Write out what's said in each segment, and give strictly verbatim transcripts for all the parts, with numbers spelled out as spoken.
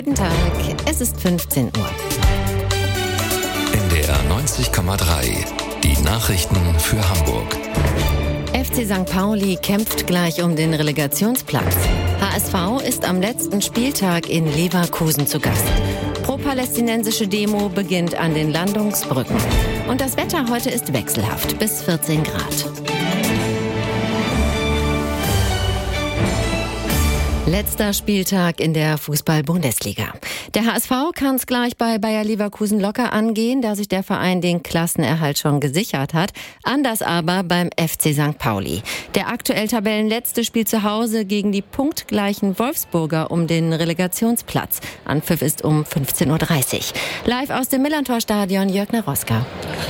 Guten Tag, es ist fünfzehn Uhr. N D R neunzig Komma drei, die Nachrichten für Hamburg. F C Sankt Pauli kämpft gleich um den Relegationsplatz. H S V ist am letzten Spieltag in Leverkusen zu Gast. Pro-palästinensische Demo beginnt an den Landungsbrücken. Und das Wetter heute ist wechselhaft, bis vierzehn Grad. Letzter Spieltag in der Fußball-Bundesliga. Der H S V kann es gleich bei Bayer Leverkusen locker angehen, da sich der Verein den Klassenerhalt schon gesichert hat. Anders aber beim F C Sankt Pauli. Der aktuell Tabellenletzte spielt zu Hause gegen die punktgleichen Wolfsburger um den Relegationsplatz. Anpfiff ist um fünfzehn Uhr dreißig. Live aus dem Millantor-Stadion, Jörg Naroska.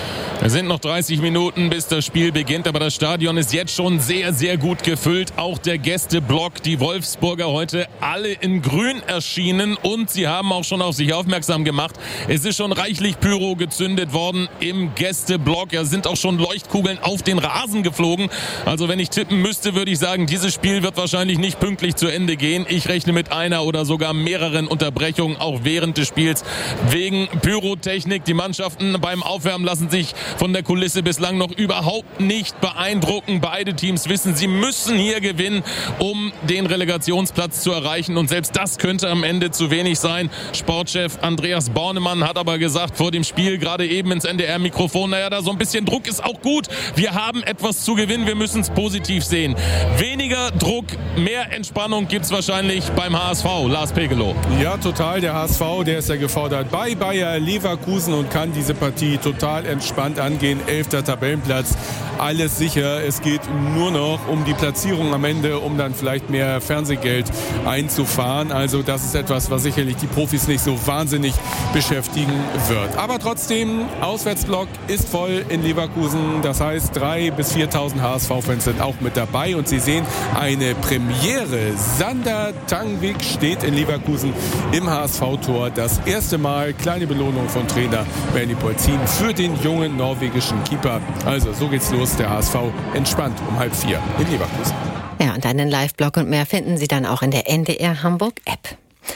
Es sind noch dreißig Minuten, bis das Spiel beginnt, aber das Stadion ist jetzt schon sehr, sehr gut gefüllt. Auch der Gästeblock, die Wolfsburger heute alle in Grün erschienen und sie haben auch schon auf sich aufmerksam gemacht. Es ist schon reichlich Pyro gezündet worden im Gästeblock. Ja, sind auch schon Leuchtkugeln auf den Rasen geflogen. Also wenn ich tippen müsste, würde ich sagen, dieses Spiel wird wahrscheinlich nicht pünktlich zu Ende gehen. Ich rechne mit einer oder sogar mehreren Unterbrechungen, auch während des Spiels, wegen Pyrotechnik. Die Mannschaften beim Aufwärmen lassen sich von der Kulisse bislang noch überhaupt nicht beeindrucken. Beide Teams wissen, sie müssen hier gewinnen, um den Relegationsplatz zu erreichen. Und selbst das könnte am Ende zu wenig sein. Sportchef Andreas Bornemann hat aber gesagt vor dem Spiel, gerade eben ins N D R-Mikrofon, naja, da so ein bisschen Druck ist auch gut. Wir haben etwas zu gewinnen, wir müssen es positiv sehen. Weniger Druck, mehr Entspannung gibt es wahrscheinlich beim H S V. Lars Pegelow. Ja, total. Der H S V, der ist ja gefordert bei Bayer Leverkusen und kann diese Partie total entspannt angehen. Elfter Tabellenplatz, alles sicher. Es geht nur noch um die Platzierung am Ende, um dann vielleicht mehr Fernsehgeld einzufahren. Also das ist etwas, was sicherlich die Profis nicht so wahnsinnig beschäftigen wird. Aber trotzdem, Auswärtsblock ist voll in Leverkusen. Das heißt, dreitausend bis viertausend H S V-Fans sind auch mit dabei. Und Sie sehen eine Premiere. Sander Tangvik steht in Leverkusen im H S V-Tor. Das erste Mal kleine Belohnung von Trainer Bernie Polzin für den jungen norwegischen Keeper. Also so geht's los. Der H S V entspannt um halb vier in Leverkusen. Ja, und einen Live-Blog und mehr finden Sie dann auch in der N D R Hamburg-App.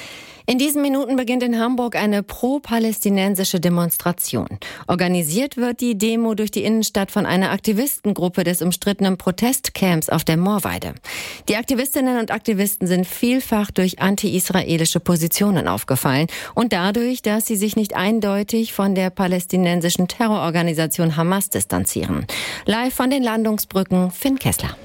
In diesen Minuten beginnt in Hamburg eine pro-palästinensische Demonstration. Organisiert wird die Demo durch die Innenstadt von einer Aktivistengruppe des umstrittenen Protestcamps auf der Moorweide. Die Aktivistinnen und Aktivisten sind vielfach durch anti-israelische Positionen aufgefallen und dadurch, dass sie sich nicht eindeutig von der palästinensischen Terrororganisation Hamas distanzieren. Live von den Landungsbrücken, Finn Kessler.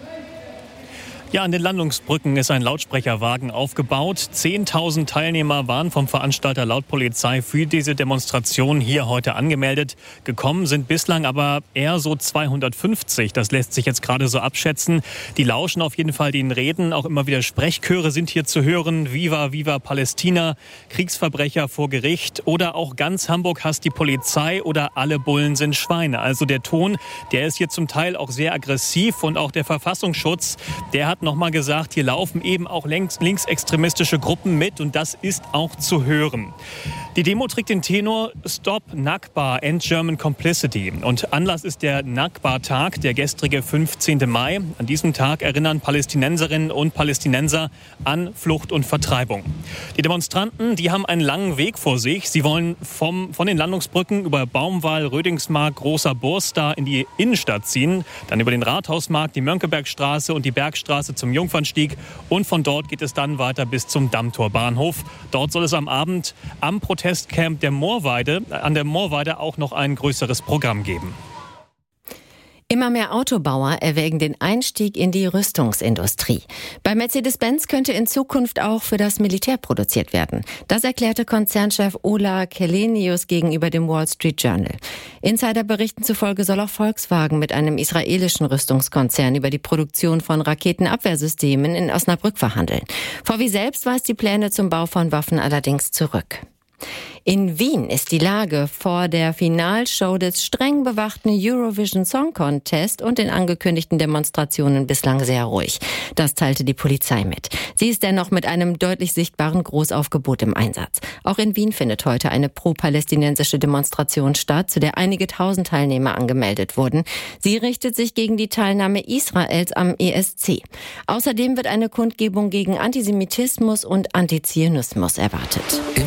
Ja, an den Landungsbrücken ist ein Lautsprecherwagen aufgebaut. zehntausend Teilnehmer waren vom Veranstalter laut Polizei für diese Demonstration hier heute angemeldet. Gekommen sind bislang aber eher so zweihundertfünfzig. Das lässt sich jetzt gerade so abschätzen. Die lauschen auf jeden Fall den Reden. Auch immer wieder Sprechchöre sind hier zu hören. Viva, Viva Palästina, Kriegsverbrecher vor Gericht oder auch ganz Hamburg hasst die Polizei oder alle Bullen sind Schweine. Also der Ton, der ist hier zum Teil auch sehr aggressiv und auch der Verfassungsschutz, der hat noch mal gesagt, hier laufen eben auch links, linksextremistische Gruppen mit und das ist auch zu hören. Die Demo trägt den Tenor Stop Nakba, End German Complicity. Und Anlass ist der Nakba-Tag, der gestrige fünfzehnten Mai. An diesem Tag erinnern Palästinenserinnen und Palästinenser an Flucht und Vertreibung. Die Demonstranten, die haben einen langen Weg vor sich. Sie wollen vom, von den Landungsbrücken über Baumwall, Rödingsmark, Großer Borstar in die Innenstadt ziehen. Dann über den Rathausmarkt, die Mönckebergstraße und die Bergstraße zum Jungfernstieg. Und von dort geht es dann weiter bis zum Dammtorbahnhof. Dort soll es am Abend am Protestcamp der Moorweide, an der Moorweide auch noch ein größeres Programm geben. Immer mehr Autobauer erwägen den Einstieg in die Rüstungsindustrie. Bei Mercedes-Benz könnte in Zukunft auch für das Militär produziert werden. Das erklärte Konzernchef Ola Källenius gegenüber dem Wall Street Journal. Insiderberichten zufolge soll auch Volkswagen mit einem israelischen Rüstungskonzern über die Produktion von Raketenabwehrsystemen in Osnabrück verhandeln. V W selbst weist die Pläne zum Bau von Waffen allerdings zurück. In Wien ist die Lage vor der Finalshow des streng bewachten Eurovision Song Contest und den angekündigten Demonstrationen bislang sehr ruhig. Das teilte die Polizei mit. Sie ist dennoch mit einem deutlich sichtbaren Großaufgebot im Einsatz. Auch in Wien findet heute eine pro-palästinensische Demonstration statt, zu der einige tausend Teilnehmer angemeldet wurden. Sie richtet sich gegen die Teilnahme Israels am E S C. Außerdem wird eine Kundgebung gegen Antisemitismus und Antizionismus erwartet.